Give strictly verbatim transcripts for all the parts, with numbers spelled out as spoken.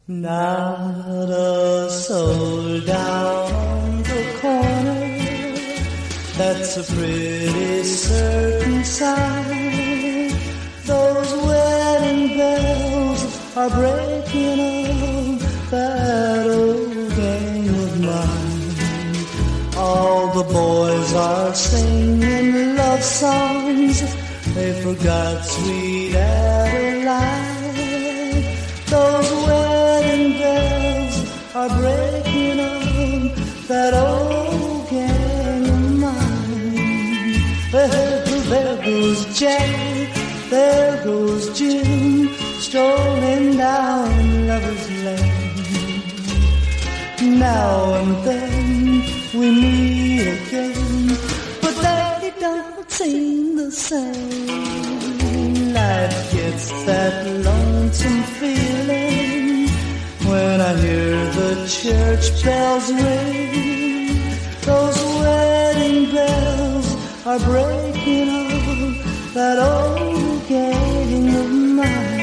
Not a soul down on the corner, that's a pretty certain sign. Those wedding bells are breaking up that old game of mine. All the boys are singing love songs, they forgot sweet Adeline. Those wedding bells are breaking up that old game of mine. Well, there goes Jack, there goes Jim, strolling down Lover's Lane. Now and then we meet again, but they don't seem the same. Life gets that lonesome feeling when I hear the church bells ring. Those wedding bells are breaking up that old game of mine.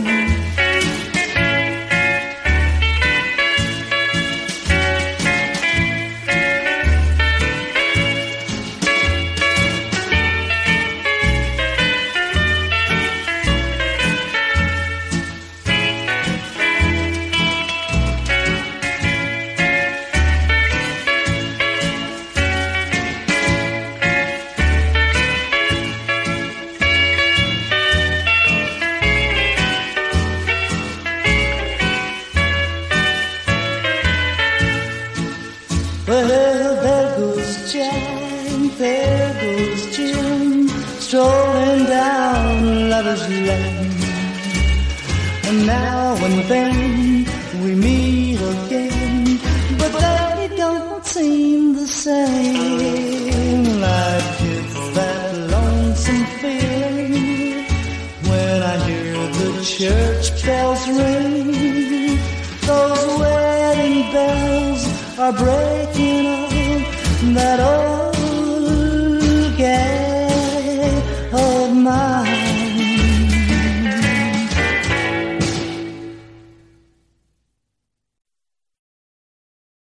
Well, there goes Jack, there goes Jim, strolling down Lover's Lane. And now and then we meet again, but they don't seem the same. Life gets that lonesome feeling when I hear the church bells ring. Those wedding bells are breaking up that old